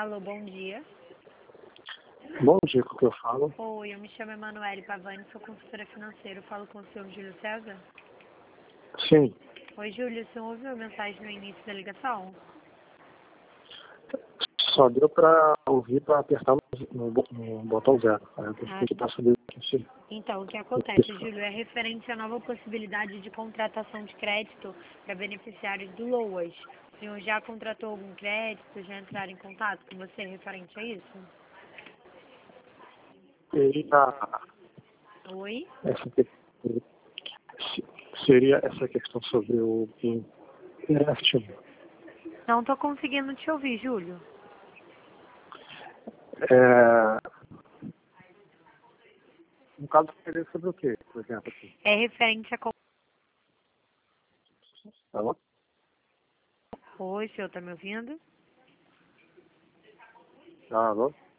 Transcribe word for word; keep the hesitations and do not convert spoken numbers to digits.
Alô, bom dia. Bom dia, com o que eu falo? Oi, eu me chamo Emanuele Pavani, sou consultora financeira. Eu falo com o senhor Júlio César? Sim. Oi, Júlio, o senhor ouviu a mensagem no início da ligação? Só deu para ouvir para apertar no, no, no botão zero. Aí eu Ah, tenho que passar dele aqui. Sim. então, o que acontece, Júlio, é referente à nova possibilidade de contratação de crédito para beneficiários do LOAS. O senhor já contratou algum crédito, já entraram em contato com você referente a isso? Seria Oi? essa, que- seria essa questão sobre o empréstimo. Não estou conseguindo te ouvir, Júlio. É, no caso, seria sobre o quê, por exemplo? Aqui. É referente a... com- Tá bom? Oi, o senhor está me ouvindo? Tá bom?